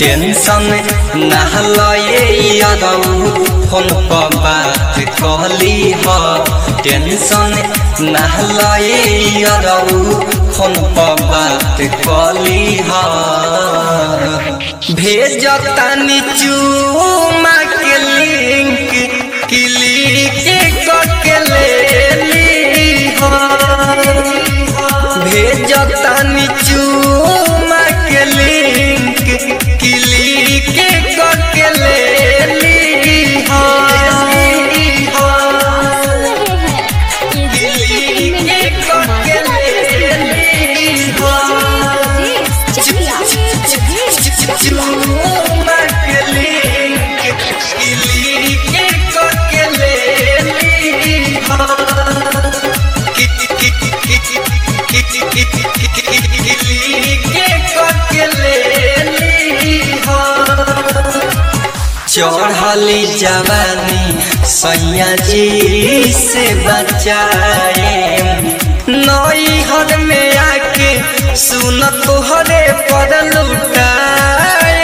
Tension नहलाए Yadav phone पर बात कहली ह टेंशन नहलाए यादव फोन पर बात कहली ह भेजतानी चूमा के लिंक क्लिक करके ले ली ह भेजतानी चूमा के लिंक क्लिक करके ले ली ह चढ़ली जवानी सैया जी से बचाए नई हद में आके सुन तोहरे पर लुटाए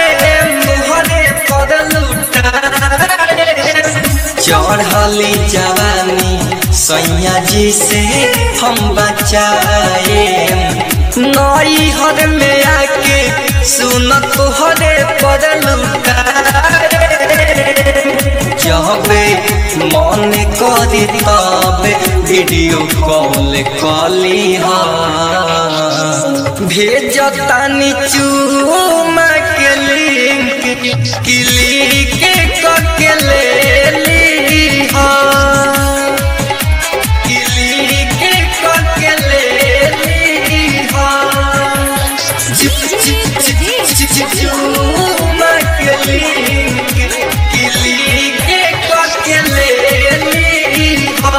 चढ़ली जवानी सैया जी से हम बचाए नई हद में आके सुन तोहरे पर लुटाए जब मन करी तब वीडियो कॉल कली हा भेजतानी चूमा के लिंक क्लिक करके ले ली हा क्लिक करके ले ली हा चूमा के लिंक क्लिक करके ले ली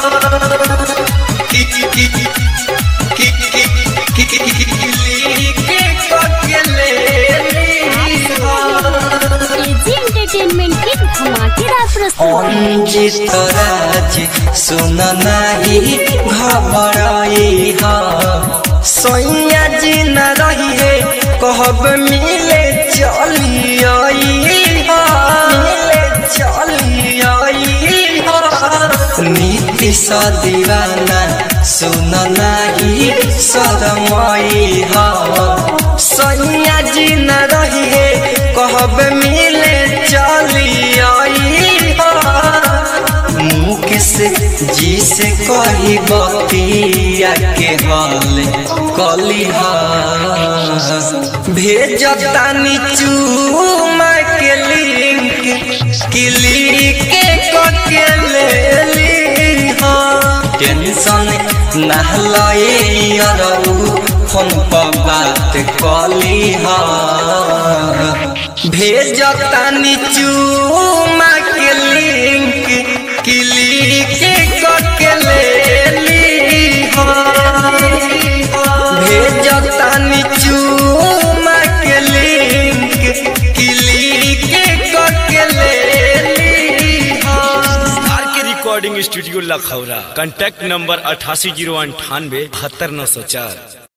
अंजित राज सुन नहीं घबराई हा सैया जी न रही है कहब मिले चली आई नीति सा दीवाना सुन नहीं शरमाई हा सैया जी न रही है कहब मिले चली आई मुकेश जी से कही बतिया के हाल कली हा भेजतानी चूमा के लिंक क्लिक करके ले ली हा टेंशन नहलाए यादव फोन पर बात कली हा भेजतानी चूमा के लिंक क्लिक करके ले ली हा भेजतानी चूमा के लिंक क्लिक करके ले ली हा recording studio Lakhaura contact number 8809872904।